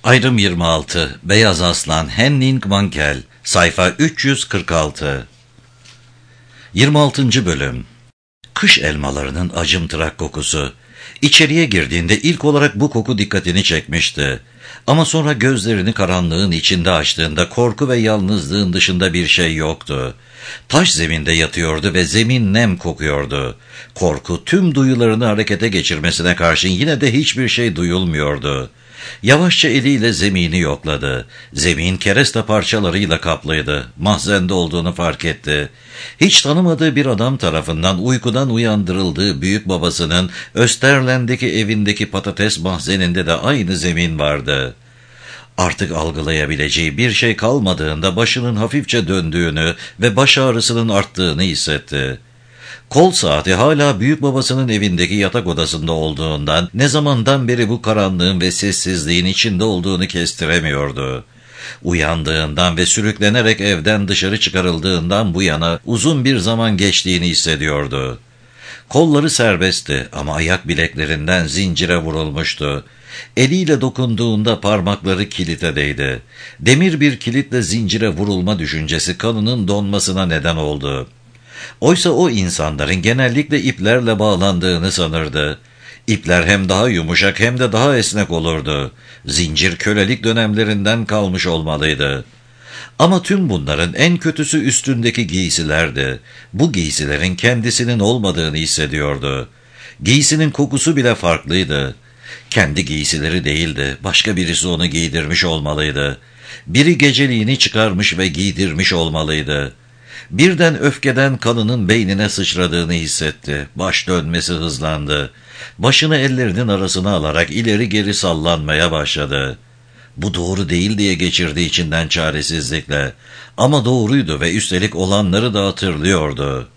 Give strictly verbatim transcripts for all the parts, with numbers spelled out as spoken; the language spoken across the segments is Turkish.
Ayrım yirmi altı. Beyaz Aslan, Henning Mankell, sayfa üç yüz kırk altı. yirmi altıncı bölüm. Kış elmalarının acımtırak kokusu. İçeriye girdiğinde ilk olarak bu koku dikkatini çekmişti. Ama sonra gözlerini karanlığın içinde açtığında korku ve yalnızlığın dışında bir şey yoktu. Taş zeminde yatıyordu ve zemin nem kokuyordu. Korku tüm duyularını harekete geçirmesine karşın yine de hiçbir şey duyulmuyordu. Yavaşça eliyle zemini yokladı. Zemin kereste parçalarıyla kaplıydı. Mahzende olduğunu fark etti. Hiç tanımadığı bir adam tarafından uykudan uyandırıldığı büyük babasının Österlen'deki evindeki patates mahzeninde de aynı zemin vardı. Artık algılayabileceği bir şey kalmadığında başının hafifçe döndüğünü ve baş ağrısının arttığını hissetti. Kol saati hala büyük babasının evindeki yatak odasında olduğundan ne zamandan beri bu karanlığın ve sessizliğin içinde olduğunu kestiremiyordu. Uyandığından ve sürüklenerek evden dışarı çıkarıldığından bu yana uzun bir zaman geçtiğini hissediyordu. Kolları serbestti ama ayak bileklerinden zincire vurulmuştu. Eliyle dokunduğunda parmakları kilite değdi. Demir bir kilitle zincire vurulma düşüncesi kanının donmasına neden oldu. Oysa o insanların genellikle iplerle bağlandığını sanırdı. İpler hem daha yumuşak hem de daha esnek olurdu. Zincir kölelik dönemlerinden kalmış olmalıydı. Ama tüm bunların en kötüsü üstündeki giysilerdi. Bu giysilerin kendisinin olmadığını hissediyordu. Giysinin kokusu bile farklıydı. Kendi giysileri değildi, başka birisi onu giydirmiş olmalıydı. Biri geceliğini çıkarmış ve giydirmiş olmalıydı. Birden öfkeden kanının beynine sıçradığını hissetti. Baş dönmesi hızlandı. Başını ellerinin arasına alarak ileri geri sallanmaya başladı. Bu doğru değil diye geçirdi içinden çaresizlikle. Ama doğruydu ve üstelik olanları da hatırlıyordu.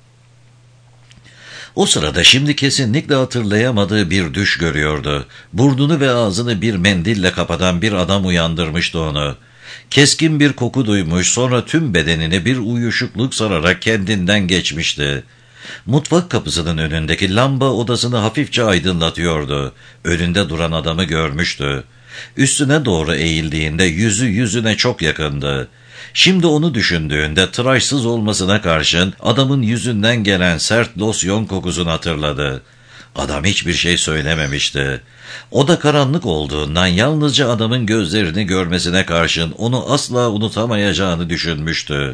O sırada şimdi kesinlikle hatırlayamadığı bir düş görüyordu. Burnunu ve ağzını bir mendille kapatan bir adam uyandırmıştı onu. Keskin bir koku duymuş, sonra tüm bedenini bir uyuşukluk sararak kendinden geçmişti. Mutfak kapısının önündeki lamba odasını hafifçe aydınlatıyordu. Önünde duran adamı görmüştü. Üstüne doğru eğildiğinde yüzü yüzüne çok yakındı. Şimdi onu düşündüğünde tıraşsız olmasına karşın adamın yüzünden gelen sert losyon kokusunu hatırladı. Adam hiçbir şey söylememişti. Oda karanlık olduğundan yalnızca adamın gözlerini görmesine karşın onu asla unutamayacağını düşünmüştü.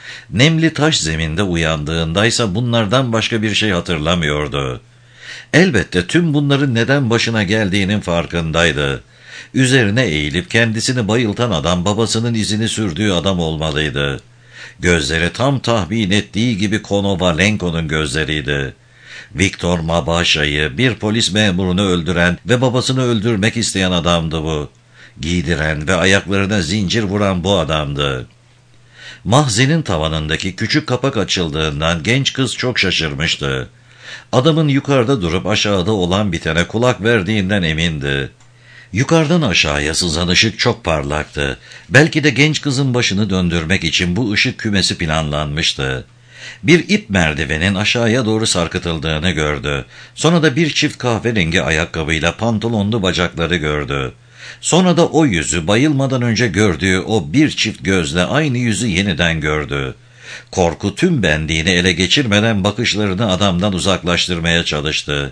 Nemli taş zeminde uyandığındaysa bunlardan başka bir şey hatırlamıyordu. Elbette tüm bunların neden başına geldiğinin farkındaydı. Üzerine eğilip kendisini bayıltan adam babasının izini sürdüğü adam olmalıydı. Gözleri tam tahmin ettiği gibi Konovalenko'nun gözleriydi. Viktor Mabaşa'yı, bir polis memurunu öldüren ve babasını öldürmek isteyen adamdı bu. Giydiren ve ayaklarına zincir vuran bu adamdı. Mahzenin tavanındaki küçük kapak açıldığından genç kız çok şaşırmıştı. Adamın yukarıda durup aşağıda olan bitene kulak verdiğinden emindi. Yukarıdan aşağıya sızan ışık çok parlaktı. Belki de genç kızın başını döndürmek için bu ışık kümesi planlanmıştı. Bir ip merdivenin aşağıya doğru sarkıtıldığını gördü. Sonra da bir çift kahverengi ayakkabıyla pantolonlu bacakları gördü. Sonra da o yüzü, bayılmadan önce gördüğü o bir çift gözle aynı yüzü yeniden gördü. Korku tüm benliğini ele geçirmeden bakışlarını adamdan uzaklaştırmaya çalıştı.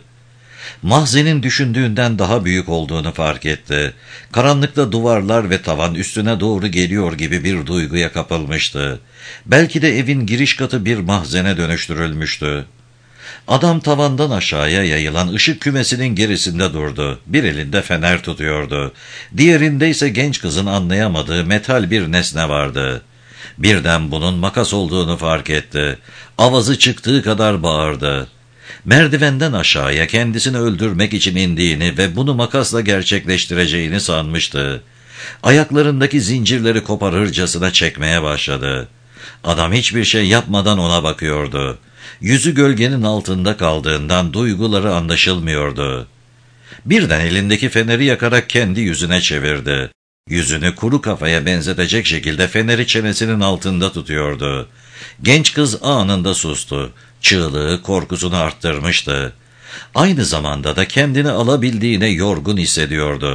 Mahzenin düşündüğünden daha büyük olduğunu fark etti. Karanlıkta duvarlar ve tavan üstüne doğru geliyor gibi bir duyguya kapılmıştı. Belki de evin giriş katı bir mahzene dönüştürülmüştü. Adam tavandan aşağıya yayılan ışık kümesinin gerisinde durdu. Bir elinde fener tutuyordu. Diğerinde ise genç kızın anlayamadığı metal bir nesne vardı. Birden bunun makas olduğunu fark etti. Avazı çıktığı kadar bağırdı. Merdivenden aşağıya kendisini öldürmek için indiğini ve bunu makasla gerçekleştireceğini sanmıştı. Ayaklarındaki zincirleri koparırcasına çekmeye başladı. Adam hiçbir şey yapmadan ona bakıyordu. Yüzü gölgenin altında kaldığından duyguları anlaşılmıyordu. Birden elindeki feneri yakarak kendi yüzüne çevirdi. Yüzünü kuru kafaya benzetecek şekilde feneri çenesinin altında tutuyordu. Genç kız anında sustu. Çığlığı korkusunu arttırmıştı. Aynı zamanda da kendini alabildiğine yorgun hissediyordu.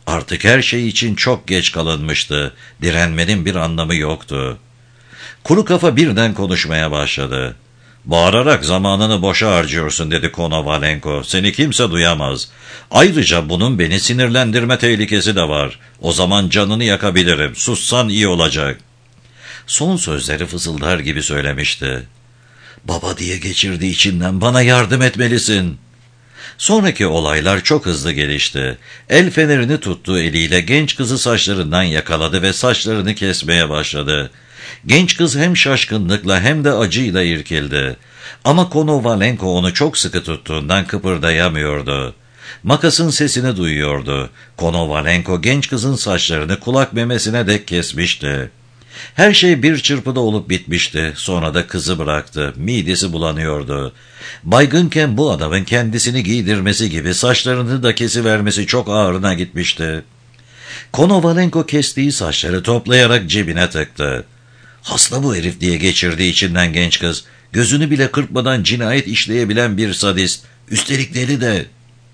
Artık her şey için çok geç kalınmıştı. Direnmenin bir anlamı yoktu. Kuru kafa birden konuşmaya başladı. "Bağırarak zamanını boşa harcıyorsun," dedi Konovalenko. "Seni kimse duyamaz. Ayrıca bunun beni sinirlendirme tehlikesi de var. O zaman canını yakabilirim. Sussan iyi olacak." Son sözleri fısıldar gibi söylemişti. "Baba," diye geçirdi içinden, "bana yardım etmelisin." Sonraki olaylar çok hızlı gelişti. El fenerini tuttuğu eliyle genç kızı saçlarından yakaladı ve saçlarını kesmeye başladı. Genç kız hem şaşkınlıkla hem de acıyla irkildi. Ama Konovalenko onu çok sıkı tuttuğundan kıpırdayamıyordu. Makasın sesini duyuyordu. Konovalenko genç kızın saçlarını kulak memesine dek kesmişti. Her şey bir çırpıda olup bitmişti. Sonra da kızı bıraktı. Midesi bulanıyordu. Baygınken bu adamın kendisini giydirmesi gibi saçlarını da kesivermesi çok ağrına gitmişti. Konovalenko kestiği saçları toplayarak cebine tıktı. "Hasta bu herif," diye geçirdi içinden genç kız. "Gözünü bile kırpmadan cinayet işleyebilen bir sadist. Üstelik deli de."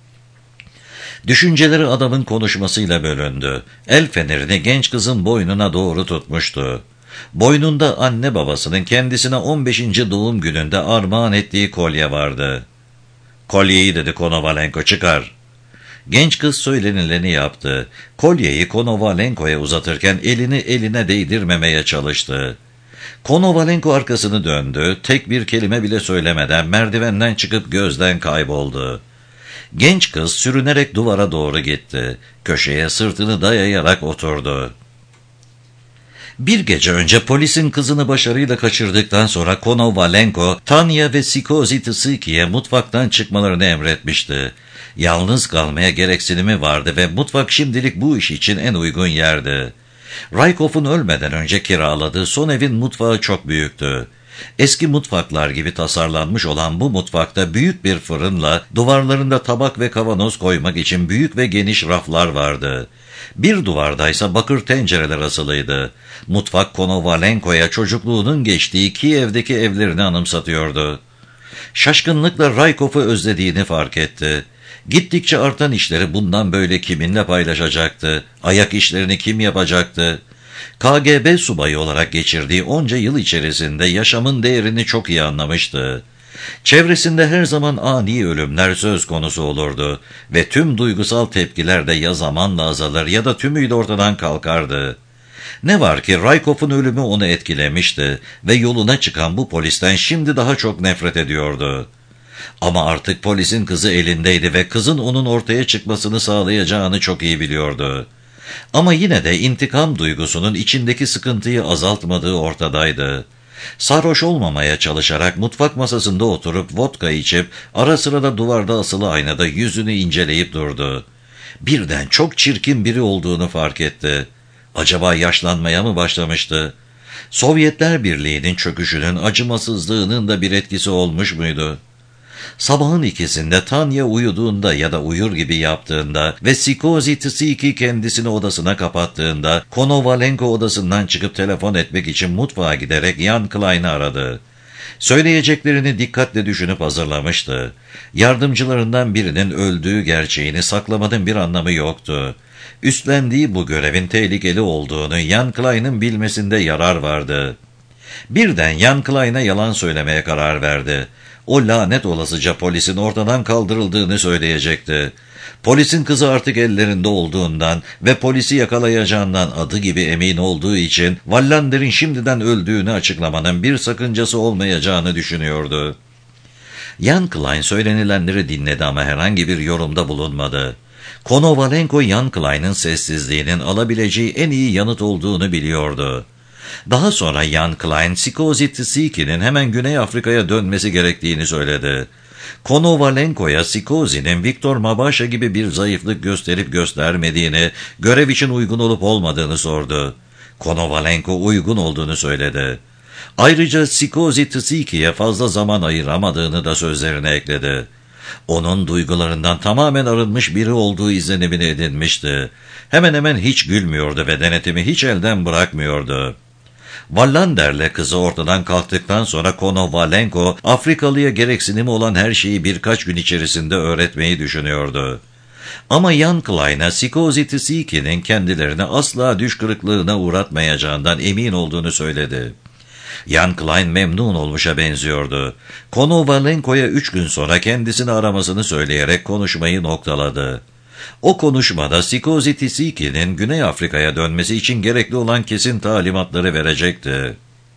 Düşünceleri adamın konuşmasıyla bölündü. El fenerini genç kızın boynuna doğru tutmuştu. Boynunda anne babasının kendisine on beşinci doğum gününde armağan ettiği kolye vardı. "Kolyeyi," dedi Konovalenko, "çıkar." Genç kız söylenileni yaptı. Kolyeyi Konovalenko'ya uzatırken elini eline değdirmemeye çalıştı. Konovalenko arkasını döndü, tek bir kelime bile söylemeden merdivenden çıkıp gözden kayboldu. Genç kız sürünerek duvara doğru gitti. Köşeye sırtını dayayarak oturdu. Bir gece önce polisin kızını başarıyla kaçırdıktan sonra Konovalenko, Tanya ve Sikozi Tsiki'ye mutfaktan çıkmalarını emretmişti. Yalnız kalmaya gereksinimi vardı ve mutfak şimdilik bu iş için en uygun yerdi. Raykov'un ölmeden önce kiraladığı son evin mutfağı çok büyüktü. Eski mutfaklar gibi tasarlanmış olan bu mutfakta büyük bir fırınla duvarlarında tabak ve kavanoz koymak için büyük ve geniş raflar vardı. Bir duvardaysa bakır tencereler asılıydı. Mutfak Konovalenko'ya çocukluğunun geçtiği Kiev'deki evlerini anımsatıyordu. Şaşkınlıkla Raykov'u özlediğini fark etti. Gittikçe artan işleri bundan böyle kiminle paylaşacaktı? Ayak işlerini kim yapacaktı? K G B subayı olarak geçirdiği onca yıl içerisinde yaşamın değerini çok iyi anlamıştı. Çevresinde her zaman ani ölümler söz konusu olurdu ve tüm duygusal tepkiler de ya zamanla azalır ya da tümüyle ortadan kalkardı. Ne var ki Raykov'un ölümü onu etkilemişti ve yoluna çıkan bu polisten şimdi daha çok nefret ediyordu. Ama artık polisin kızı elindeydi ve kızın onun ortaya çıkmasını sağlayacağını çok iyi biliyordu. Ama yine de intikam duygusunun içindeki sıkıntıyı azaltmadığı ortadaydı. Sarhoş olmamaya çalışarak mutfak masasında oturup vodka içip ara sıra da duvarda asılı aynada yüzünü inceleyip durdu. Birden çok çirkin biri olduğunu fark etti. Acaba yaşlanmaya mı başlamıştı? Sovyetler Birliği'nin çöküşünün acımasızlığının da bir etkisi olmuş muydu? Sabahın ikisinde Tanya uyuduğunda ya da uyur gibi yaptığında ve Sikozi Tsiki kendisini odasına kapattığında Konovalenko odasından çıkıp telefon etmek için mutfağa giderek Jan Klein'i aradı. Söyleyeceklerini dikkatle düşünüp hazırlamıştı. Yardımcılarından birinin öldüğü gerçeğini saklamanın bir anlamı yoktu. Üstlendiği bu görevin tehlikeli olduğunu Jan Klein'in bilmesinde yarar vardı. Birden Jan Klein'e yalan söylemeye karar verdi. O lanet olasıca polisin ortadan kaldırıldığını söyleyecekti. Polisin kızı artık ellerinde olduğundan ve polisi yakalayacağından adı gibi emin olduğu için Wallander'in şimdiden öldüğünü açıklamanın bir sakıncası olmayacağını düşünüyordu. Jan Klein söylenilenleri dinledi ama herhangi bir yorumda bulunmadı. Konovalenko Jan Klein'in sessizliğinin alabileceği en iyi yanıt olduğunu biliyordu. Daha sonra Jan Klein, Sikozi Tsiki'nin hemen Güney Afrika'ya dönmesi gerektiğini söyledi. Konovalenko'ya Sikozi'nin Viktor Mabasha gibi bir zayıflık gösterip göstermediğini, görev için uygun olup olmadığını sordu. Konovalenko uygun olduğunu söyledi. Ayrıca Sikozi Tsiki'ye fazla zaman ayıramadığını da sözlerine ekledi. Onun duygularından tamamen arınmış biri olduğu izlenimini edinmişti. Hemen hemen hiç gülmüyordu ve denetimi hiç elden bırakmıyordu. Wallander'le kızı ortadan kalktıktan sonra Konovalenko, Afrikalıya gereksinimi olan her şeyi birkaç gün içerisinde öğretmeyi düşünüyordu. Ama Jan Klein'a Sikozy Tsiki'nin kendilerini asla düş kırıklığına uğratmayacağından emin olduğunu söyledi. Jan Klein memnun olmuşa benziyordu. Konovalenko'ya üç gün sonra kendisini aramasını söyleyerek konuşmayı noktaladı. O konuşmada Sikozy Tsiki'nin Güney Afrika'ya dönmesi için gerekli olan kesin talimatları verecekti.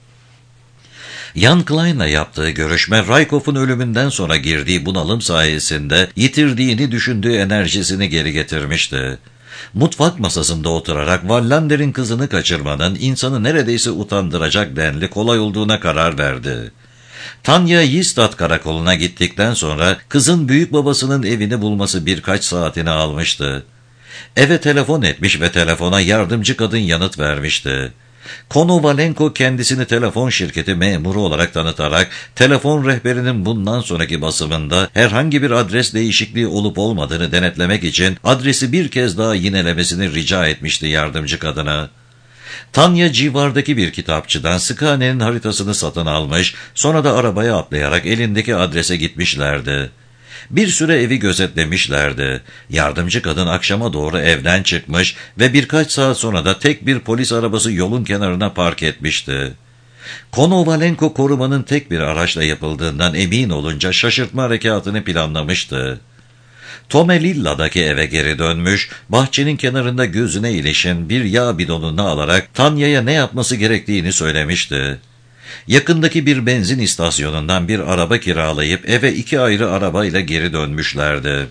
Jan Klein'la yaptığı görüşme, Rykhoff'un ölümünden sonra girdiği bunalım sayesinde yitirdiğini düşündüğü enerjisini geri getirmişti. Mutfak masasında oturarak Wallander'in kızını kaçırmanın insanı neredeyse utandıracak denli kolay olduğuna karar verdi. Tanya Yistad karakoluna gittikten sonra kızın büyük babasının evini bulması birkaç saatini almıştı. Eve telefon etmiş ve telefona yardımcı kadın yanıt vermişti. Konovalenko kendisini telefon şirketi memuru olarak tanıtarak telefon rehberinin bundan sonraki basımında herhangi bir adres değişikliği olup olmadığını denetlemek için adresi bir kez daha yinelemesini rica etmişti yardımcı kadına. Tanya civardaki bir kitapçıdan Skane'nin haritasını satın almış, sonra da arabaya atlayarak elindeki adrese gitmişlerdi. Bir süre evi gözetlemişlerdi. Yardımcı kadın akşama doğru evden çıkmış ve birkaç saat sonra da tek bir polis arabası yolun kenarına park etmişti. Konovalenko korumanın tek bir araçla yapıldığından emin olunca şaşırtma harekatını planlamıştı. Tomelilla'daki eve geri dönmüş, bahçenin kenarında gözüne ilişin bir yağ bidonunu alarak Tanya'ya ne yapması gerektiğini söylemişti. Yakındaki bir benzin istasyonundan bir araba kiralayıp eve iki ayrı arabayla geri dönmüşlerdi.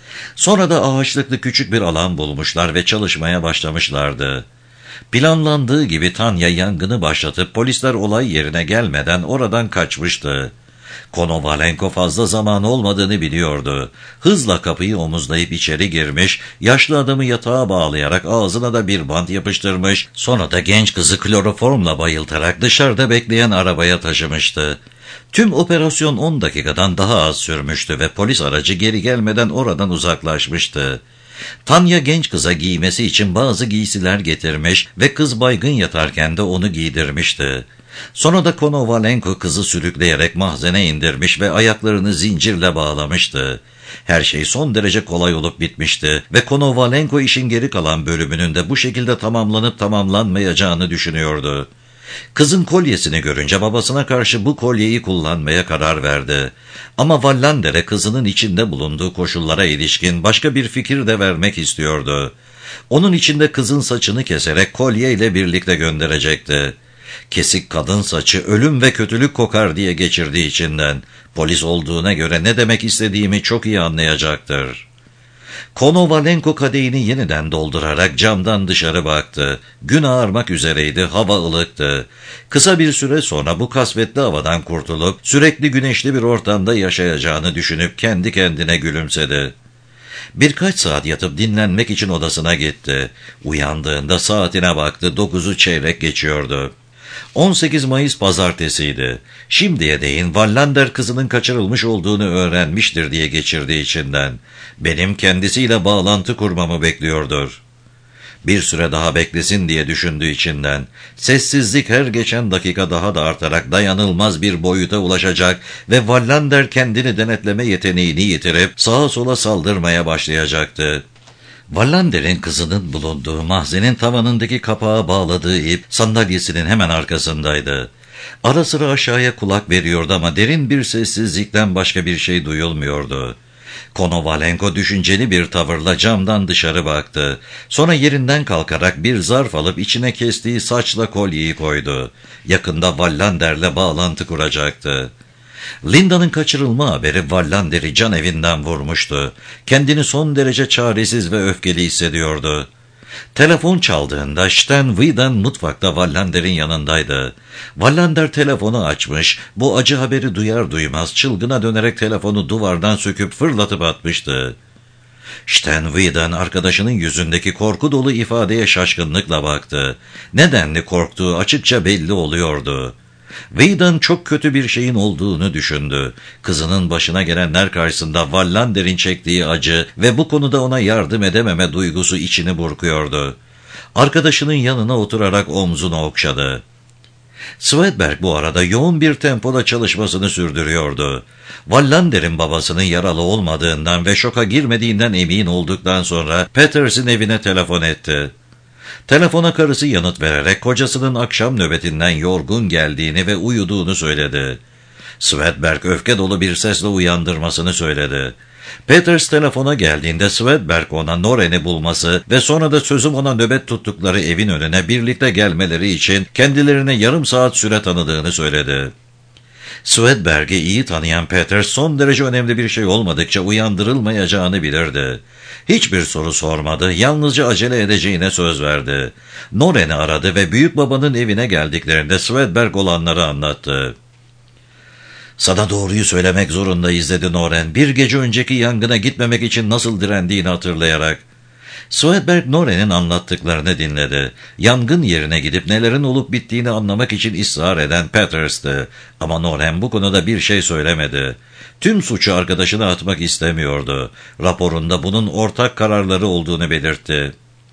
Sonra da ağaçlıklı küçük bir alan bulmuşlar ve çalışmaya başlamışlardı. Planlandığı gibi Tanya yangını başlatıp polisler olay yerine gelmeden oradan kaçmıştı. Konovalenko fazla zaman olmadığını biliyordu. Hızla kapıyı omuzlayıp içeri girmiş, yaşlı adamı yatağa bağlayarak ağzına da bir bant yapıştırmış, sonra da genç kızı kloroformla bayıltarak dışarıda bekleyen arabaya taşımıştı. Tüm operasyon on dakikadan daha az sürmüştü ve polis aracı geri gelmeden oradan uzaklaşmıştı. Tanya genç kıza giymesi için bazı giysiler getirmiş ve kız baygın yatarken de onu giydirmişti. Sonra da Konovalenko kızı sürükleyerek mahzene indirmiş ve ayaklarını zincirle bağlamıştı. Her şey son derece kolay olup bitmişti ve Konovalenko işin geri kalan bölümünün de bu şekilde tamamlanıp tamamlanmayacağını düşünüyordu. Kızın kolyesini görünce babasına karşı bu kolyeyi kullanmaya karar verdi. Ama Wallander'e kızının içinde bulunduğu koşullara ilişkin başka bir fikir de vermek istiyordu. Onun için de kızın saçını keserek kolyeyle birlikte gönderecekti. Kesik kadın saçı ölüm ve kötülük kokar diye geçirdiği içinden, polis olduğuna göre ne demek istediğimi çok iyi anlayacaktır. Konovalenko kadehini yeniden doldurarak camdan dışarı baktı. Gün ağarmak üzereydi, hava ılıktı. Kısa bir süre sonra bu kasvetli havadan kurtulup sürekli güneşli bir ortamda yaşayacağını düşünüp kendi kendine gülümsedi. Birkaç saat yatıp dinlenmek için odasına gitti. Uyandığında saatine baktı, dokuzu çeyrek geçiyordu. on sekiz Mayıs pazartesiydi. Şimdiye değin Wallander kızının kaçırılmış olduğunu öğrenmiştir diye geçirdiği içinden. Benim kendisiyle bağlantı kurmamı bekliyordur. Bir süre daha beklesin diye düşündüğü içinden. Sessizlik her geçen dakika daha da artarak dayanılmaz bir boyuta ulaşacak ve Wallander kendini denetleme yeteneğini yitirip sağa sola saldırmaya başlayacaktı. Wallander'in kızının bulunduğu mahzenin tavanındaki kapağa bağladığı ip sandalyesinin hemen arkasındaydı. Ara sıra aşağıya kulak veriyordu ama derin bir sessizlikten başka bir şey duyulmuyordu. Konovalenko düşünceli bir tavırla camdan dışarı baktı. Sonra yerinden kalkarak bir zarf alıp içine kestiği saçla kolyeyi koydu. Yakında Wallander'le bağlantı kuracaktı. Linda'nın kaçırılma haberi Wallander'i can evinden vurmuştu. Kendini son derece çaresiz ve öfkeli hissediyordu. Telefon çaldığında Sten Wieden mutfakta Wallander'in yanındaydı. Wallander telefonu açmış, bu acı haberi duyar duymaz çılgına dönerek telefonu duvardan söküp fırlatıp atmıştı. Sten Wieden arkadaşının yüzündeki korku dolu ifadeye şaşkınlıkla baktı. Nedenli korktuğu açıkça belli oluyordu. Wieden çok kötü bir şeyin olduğunu düşündü. Kızının başına gelenler karşısında Wallander'in çektiği acı ve bu konuda ona yardım edememe duygusu içini burkuyordu. Arkadaşının yanına oturarak omzunu okşadı. Swedberg bu arada yoğun bir tempoda çalışmasını sürdürüyordu. Wallander'in babasının yaralı olmadığından ve şoka girmediğinden emin olduktan sonra Peters'in evine telefon etti. Telefona karısı yanıt vererek kocasının akşam nöbetinden yorgun geldiğini ve uyuduğunu söyledi. Swedberg öfke dolu bir sesle uyandırmasını söyledi. Peters telefona geldiğinde Swedberg ona Noren'i bulması ve sonra da sözüm ona nöbet tuttukları evin önüne birlikte gelmeleri için kendilerine yarım saat süre tanıdığını söyledi. Swedberg'i iyi tanıyan Peters son derece önemli bir şey olmadıkça uyandırılmayacağını bilirdi. Hiçbir soru sormadı, yalnızca acele edeceğine söz verdi. Noren'i aradı ve büyük babanın evine geldiklerinde Swedberg olanları anlattı. "Sana doğruyu söylemek zorundayız," dedi Noren, bir gece önceki yangına gitmemek için nasıl direndiğini hatırlayarak. Swedberg Noren'in anlattıklarını dinledi. Yangın yerine gidip nelerin olup bittiğini anlamak için ısrar eden Peters'tı. Ama Noren bu konuda bir şey söylemedi. Tüm suçu arkadaşına atmak istemiyordu. Raporunda bunun ortak kararları olduğunu belirtti.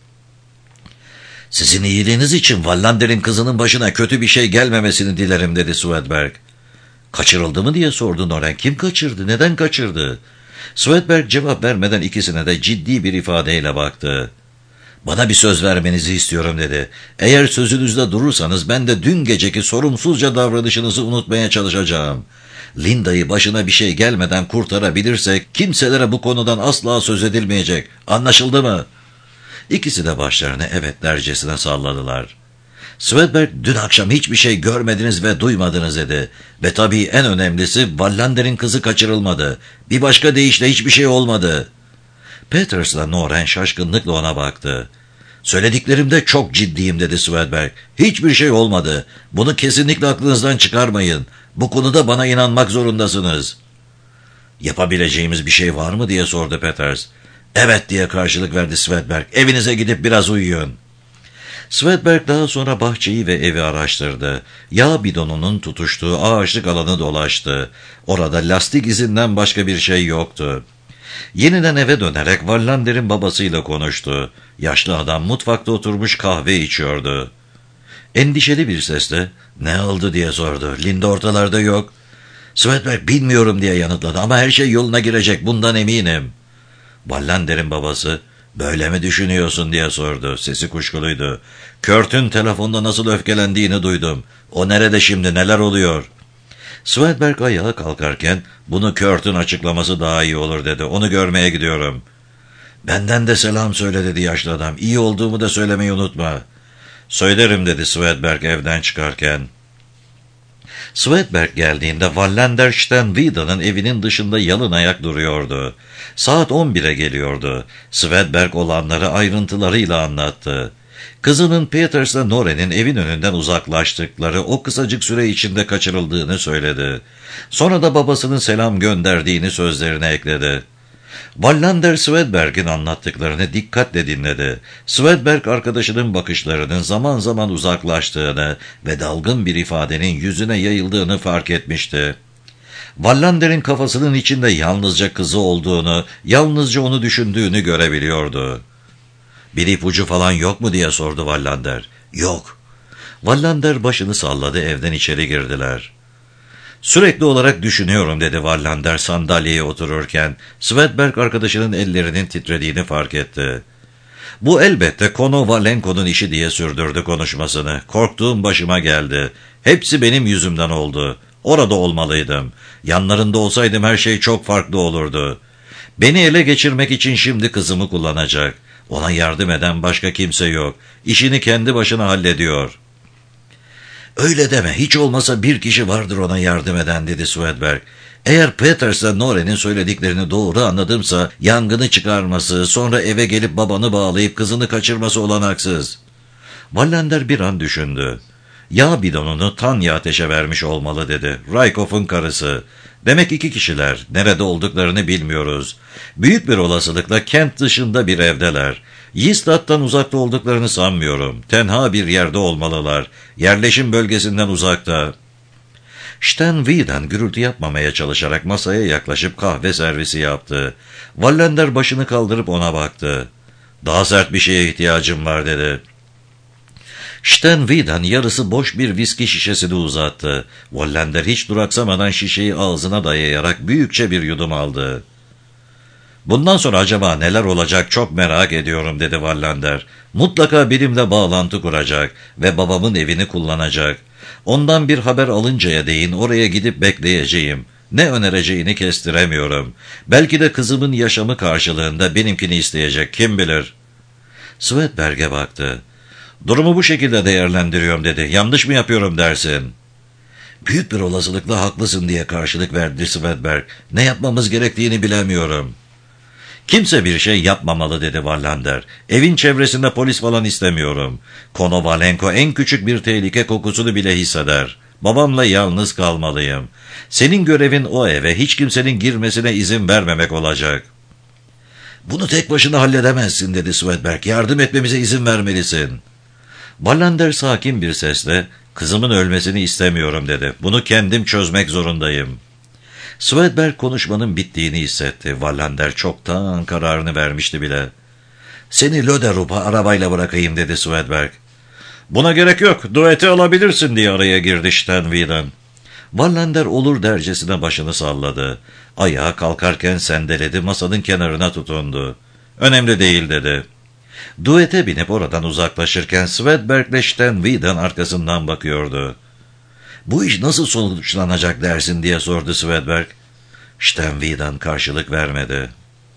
"Sizin iyiliğiniz için Wallander'in kızının başına kötü bir şey gelmemesini dilerim," dedi Swedberg. "Kaçırıldı mı?" diye sordu Noren. "Kim kaçırdı? Neden kaçırdı?" Swedberg cevap vermeden ikisine de ciddi bir ifadeyle baktı. "Bana bir söz vermenizi istiyorum," dedi. "Eğer sözünüzde durursanız ben de dün geceki sorumsuzca davranışınızı unutmaya çalışacağım. Linda'yı başına bir şey gelmeden kurtarabilirsek kimselere bu konudan asla söz edilmeyecek. Anlaşıldı mı?" İkisi de başlarını evet dercesine salladılar. Swedberg, "Dün akşam hiçbir şey görmediniz ve duymadınız," dedi. "Ve tabii en önemlisi Wallander'in kızı kaçırılmadı. Bir başka deyişle hiçbir şey olmadı." Peters'la Noren şaşkınlıkla ona baktı. "Söylediklerimde çok ciddiyim," dedi Swedberg. "Hiçbir şey olmadı. Bunu kesinlikle aklınızdan çıkarmayın. Bu konuda bana inanmak zorundasınız." "Yapabileceğimiz bir şey var mı?" diye sordu Peters. "Evet," diye karşılık verdi Swedberg. "Evinize gidip biraz uyuyun." Swedberg daha sonra bahçeyi ve evi araştırdı. Yağ bidonunun tutuştuğu ağaçlık alanı dolaştı. Orada lastik izinden başka bir şey yoktu. Yeniden eve dönerek Wallander'in babasıyla konuştu. Yaşlı adam mutfakta oturmuş kahve içiyordu. Endişeli bir sesle "Ne oldu?" diye sordu. "Linda ortalarda yok." Swedberg "Bilmiyorum," diye yanıtladı, "ama her şey yoluna girecek, bundan eminim." Wallander'in babası "Böyle mi düşünüyorsun?" diye sordu. Sesi kuşkuluydu. "Kurt'un telefonda nasıl öfkelendiğini duydum. O nerede şimdi, neler oluyor?" Swedberg ayağa kalkarken "Bunu Kurt'un açıklaması daha iyi olur," dedi. "Onu görmeye gidiyorum." "Benden de selam söyle," dedi yaşlı adam. "İyi olduğumu da söylemeyi unutma." "Söylerim," dedi Swedberg evden çıkarken. Swedberg geldiğinde Wallander Stenvida'nın evinin dışında yalın ayak duruyordu. Saat on bire geliyordu. Swedberg olanları ayrıntılarıyla anlattı. Kızının Peters'la Noren'in evin önünden uzaklaştıkları o kısacık süre içinde kaçırıldığını söyledi. Sonra da babasının selam gönderdiğini sözlerine ekledi. Wallander Swedberg'in anlattıklarını dikkatle dinledi. Swedberg arkadaşının bakışlarının zaman zaman uzaklaştığını ve dalgın bir ifadenin yüzüne yayıldığını fark etmişti. Wallander'in kafasının içinde yalnızca kızı olduğunu, yalnızca onu düşündüğünü görebiliyordu. "Bir ipucu falan yok mu?" diye sordu Wallander. "Yok." Wallander başını salladı, evden içeri girdiler. "Sürekli olarak düşünüyorum," dedi Wallander sandalyeye otururken. Swedberg arkadaşının ellerinin titrediğini fark etti. "Bu elbette Konovalenko'nun işi," diye sürdürdü konuşmasını. "Korktuğum başıma geldi. Hepsi benim yüzümden oldu. Orada olmalıydım. Yanlarında olsaydım her şey çok farklı olurdu. Beni ele geçirmek için şimdi kızımı kullanacak. Ona yardım eden başka kimse yok. İşini kendi başına hallediyor." "Öyle deme, hiç olmasa bir kişi vardır ona yardım eden," dedi Swedberg. "Eğer Peters'la Noren'in söylediklerini doğru anladımsa yangını çıkarması, sonra eve gelip babanı bağlayıp kızını kaçırması olanaksız." Wallander bir an düşündü. "Yağ bidonunu Tanya ateşe vermiş olmalı," dedi. "Raykov'un karısı. Demek iki kişiler. Nerede olduklarını bilmiyoruz. Büyük bir olasılıkla kent dışında bir evdeler. Yistad'dan uzakta olduklarını sanmıyorum. Tenha bir yerde olmalılar. Yerleşim bölgesinden uzakta." Stenvidan gürültü yapmamaya çalışarak masaya yaklaşıp kahve servisi yaptı. Wallander başını kaldırıp ona baktı. "Daha sert bir şeye ihtiyacım var," dedi. Stenvidan yarısı boş bir viski şişesini uzattı. Wallander hiç duraksamadan şişeyi ağzına dayayarak büyükçe bir yudum aldı. "Bundan sonra acaba neler olacak çok merak ediyorum," dedi Wallander. "Mutlaka benimle bağlantı kuracak ve babamın evini kullanacak. Ondan bir haber alıncaya değin oraya gidip bekleyeceğim. Ne önereceğini kestiremiyorum. Belki de kızımın yaşamı karşılığında benimkini isteyecek, kim bilir." Swedberg'e baktı. "Durumu bu şekilde değerlendiriyorum," dedi. "Yanlış mı yapıyorum dersin?" "Büyük bir olasılıkla haklısın," diye karşılık verdi Swedberg. "Ne yapmamız gerektiğini bilemiyorum." "Kimse bir şey yapmamalı," dedi Wallander. "Evin çevresinde polis falan istemiyorum. Konovalenko en küçük bir tehlike kokusunu bile hisseder. Babamla yalnız kalmalıyım. Senin görevin o eve hiç kimsenin girmesine izin vermemek olacak." "Bunu tek başına halledemezsin," dedi Swedberg. "Yardım etmemize izin vermelisin." Wallander sakin bir sesle, "Kızımın ölmesini istemiyorum," dedi. "Bunu kendim çözmek zorundayım." Swedberg konuşmanın bittiğini hissetti. Wallander çoktan kararını vermişti bile. "Seni Löderup'a arabayla bırakayım," dedi Swedberg. "Buna gerek yok, dueti alabilirsin," diye araya girdi Stenvidan. Wallander olur dercesine başını salladı. Ayağa kalkarken sendeledi, masanın kenarına tutundu. "Önemli değil," dedi. Duete binip oradan uzaklaşırken Swedberg ile Stenvidan arkasından bakıyordu. "Bu iş nasıl sonuçlanacak dersin?" diye sordu Swedberg. Stenvidan karşılık vermedi.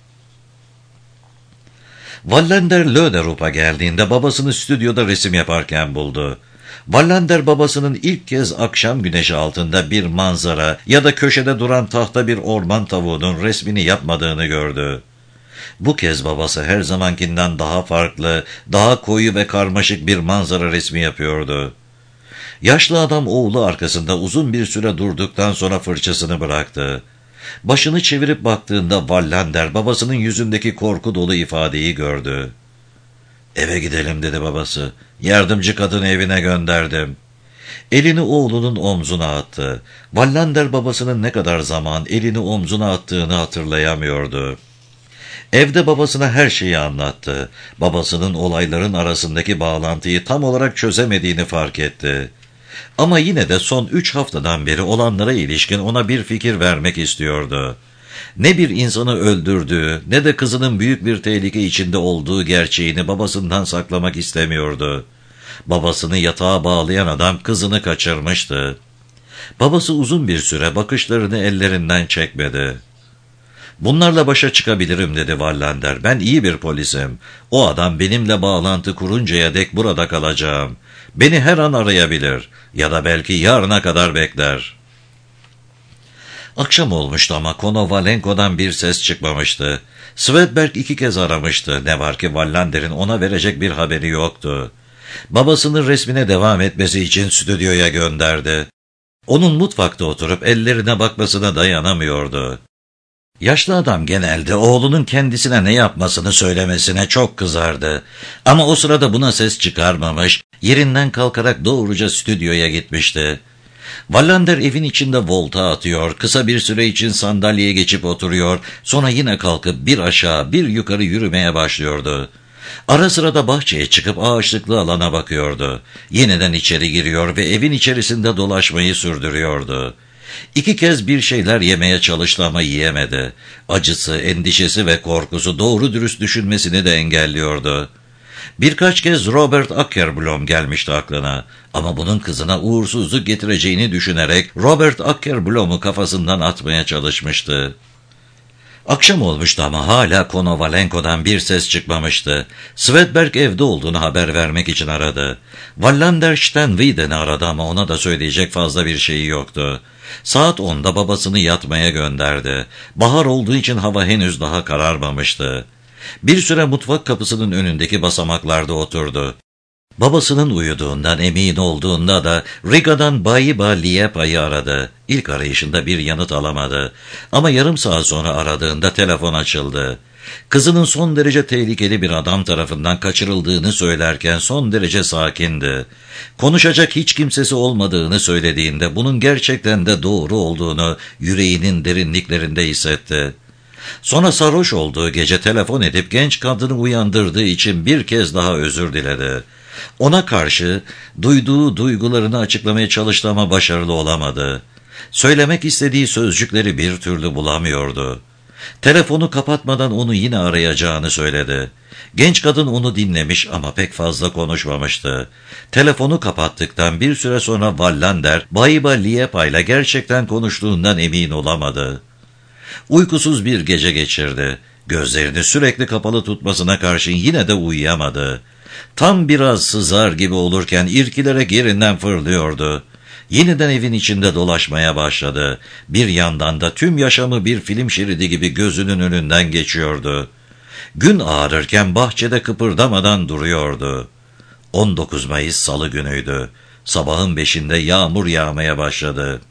Wallander Löderup'a geldiğinde babasını stüdyoda resim yaparken buldu. Wallander babasının ilk kez akşam güneşi altında bir manzara ya da köşede duran tahta bir orman tavuğunun resmini yapmadığını gördü. Bu kez babası her zamankinden daha farklı, daha koyu ve karmaşık bir manzara resmi yapıyordu. Yaşlı adam oğlu arkasında uzun bir süre durduktan sonra fırçasını bıraktı. Başını çevirip baktığında Wallander babasının yüzündeki korku dolu ifadeyi gördü. "Eve gidelim," dedi babası. "Yardımcı kadını evine gönderdim." Elini oğlunun omzuna attı. Wallander babasının ne kadar zaman elini omzuna attığını hatırlayamıyordu. Evde babasına her şeyi anlattı. Babasının olayların arasındaki bağlantıyı tam olarak çözemediğini fark etti. Ama yine de son üç haftadan beri olanlara ilişkin ona bir fikir vermek istiyordu. Ne bir insanı öldürdüğü ne de kızının büyük bir tehlike içinde olduğu gerçeğini babasından saklamak istemiyordu. Babasını yatağa bağlayan adam kızını kaçırmıştı. Babası uzun bir süre bakışlarını ellerinden çekmedi. "Bunlarla başa çıkabilirim," dedi Wallander. "Ben iyi bir polisim. O adam benimle bağlantı kuruncaya dek burada kalacağım. Beni her an arayabilir ya da belki yarına kadar bekler." Akşam olmuştu ama Konovalenko'dan bir ses çıkmamıştı. Swedberg iki kez aramıştı. Ne var ki Wallander'in ona verecek bir haberi yoktu. Babasının resmine devam etmesi için stüdyoya gönderdi. Onun mutfakta oturup ellerine bakmasına dayanamıyordu. Yaşlı adam genelde oğlunun kendisine ne yapmasını söylemesine çok kızardı. Ama o sırada buna ses çıkarmamış, yerinden kalkarak doğruca stüdyoya gitmişti. Wallander evin içinde volta atıyor, kısa bir süre için sandalyeye geçip oturuyor, sonra yine kalkıp bir aşağı bir yukarı yürümeye başlıyordu. Ara sıra da bahçeye çıkıp ağaçlıklı alana bakıyordu. Yeniden içeri giriyor ve evin içerisinde dolaşmayı sürdürüyordu. İki kez bir şeyler yemeye çalıştı ama yiyemedi. Acısı, endişesi ve korkusu doğru dürüst düşünmesini de engelliyordu. Birkaç kez Robert Åkerblom gelmişti aklına ama bunun kızına uğursuzluk getireceğini düşünerek Robert Åkerblom'u kafasından atmaya çalışmıştı. Akşam olmuştu ama hala Konovalenko'dan bir ses çıkmamıştı. Swedberg evde olduğunu haber vermek için aradı. Wallander Stenvidan'ı aradı ama ona da söyleyecek fazla bir şeyi yoktu. Saat onda babasını yatmaya gönderdi. Bahar olduğu için hava henüz daha kararmamıştı. Bir süre mutfak kapısının önündeki basamaklarda oturdu. Babasının uyuduğundan emin olduğunda da Riga'dan Bayiba Liepa'yı aradı. İlk arayışında bir yanıt alamadı. Ama yarım saat sonra aradığında telefon açıldı. Kızının son derece tehlikeli bir adam tarafından kaçırıldığını söylerken son derece sakindi. Konuşacak hiç kimsesi olmadığını söylediğinde bunun gerçekten de doğru olduğunu yüreğinin derinliklerinde hissetti. Sonra sarhoş olduğu gece telefon edip genç kadını uyandırdığı için bir kez daha özür diledi. Ona karşı duyduğu duygularını açıklamaya çalıştı ama başarılı olamadı. Söylemek istediği sözcükleri bir türlü bulamıyordu. Telefonu kapatmadan onu yine arayacağını söyledi. Genç kadın onu dinlemiş ama pek fazla konuşmamıştı. Telefonu kapattıktan bir süre sonra Wallander, Bayba Liepa ile gerçekten konuştuğundan emin olamadı. Uykusuz bir gece geçirdi. Gözlerini sürekli kapalı tutmasına karşın yine de uyuyamadı. Tam biraz sızar gibi olurken irkilerek yerinden fırlıyordu. Yeniden evin içinde dolaşmaya başladı. Bir yandan da tüm yaşamı bir film şeridi gibi gözünün önünden geçiyordu. Gün ağarırken bahçede kıpırdamadan duruyordu. on dokuz Mayıs Salı günüydü. Sabahın beşinde yağmur yağmaya başladı.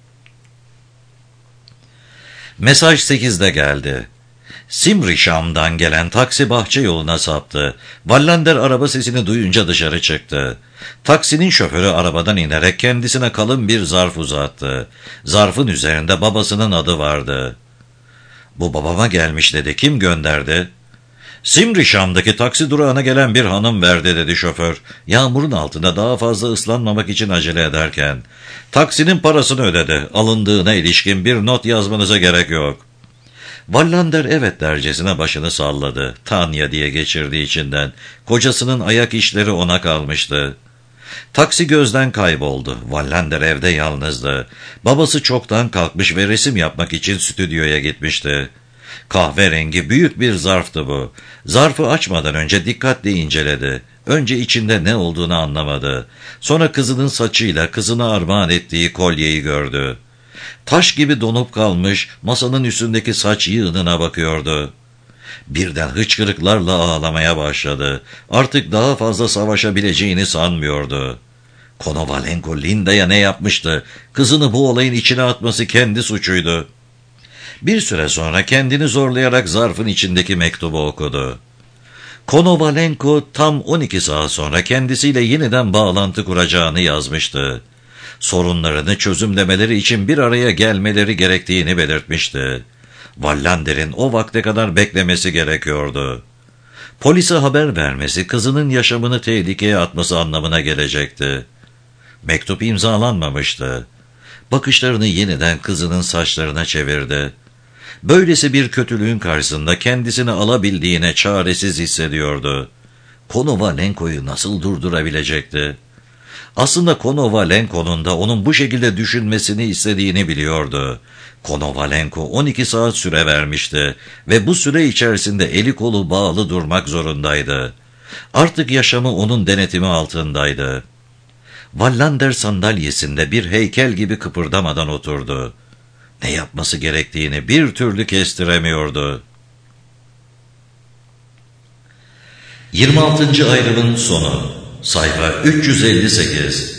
Mesaj sekizde geldi. Simrisham'dan gelen taksi bahçe yoluna saptı. Wallander araba sesini duyunca dışarı çıktı. Taksinin şoförü arabadan inerek kendisine kalın bir zarf uzattı. Zarfın üzerinde babasının adı vardı. "Bu babama gelmiş," dedi. "Kim gönderdi?" "Simrisham'daki taksi durağına gelen bir hanım verdi," dedi şoför. Yağmurun altında daha fazla ıslanmamak için acele ederken. "Taksinin parasını ödedi. Alındığına ilişkin bir not yazmanıza gerek yok." Wallander evet dercesine başını salladı. Tanya diye geçirdi içinden. Kocasının ayak işleri ona kalmıştı. Taksi gözden kayboldu. Wallander evde yalnızdı. Babası çoktan kalkmış ve resim yapmak için stüdyoya gitmişti. Kahverengi büyük bir zarftı bu. Zarfı açmadan önce dikkatle inceledi. Önce içinde ne olduğunu anlamadı. Sonra kızının saçıyla kızına armağan ettiği kolyeyi gördü. Taş gibi donup kalmış, masanın üstündeki saç yığınına bakıyordu. Birden hıçkırıklarla ağlamaya başladı. Artık daha fazla savaşabileceğini sanmıyordu. Konovalenko Linda'ya ne yapmıştı? Kızını bu olayın içine atması kendi suçuydu. Bir süre sonra kendini zorlayarak zarfın içindeki mektubu okudu. Konovalenko tam on iki saat sonra kendisiyle yeniden bağlantı kuracağını yazmıştı. Sorunlarını çözümlemeleri için bir araya gelmeleri gerektiğini belirtmişti. Wallander'in o vakte kadar beklemesi gerekiyordu. Polise haber vermesi kızının yaşamını tehlikeye atması anlamına gelecekti. Mektup imzalanmamıştı. Bakışlarını yeniden kızının saçlarına çevirdi. Böylesi bir kötülüğün karşısında kendisini alabildiğine çaresiz hissediyordu. Konovalenko'yu nasıl durdurabilecekti? Aslında Konovalenko'nun da onun bu şekilde düşünmesini istediğini biliyordu. Konovalenko on iki saat süre vermişti ve bu süre içerisinde eli kolu bağlı durmak zorundaydı. Artık yaşamı onun denetimi altındaydı. Wallander sandalyesinde bir heykel gibi kıpırdamadan oturdu. Ne yapması gerektiğini bir türlü kestiremiyordu. yirmi altıncı ayrımın sonu. Sayfa üç yüz elli sekiz.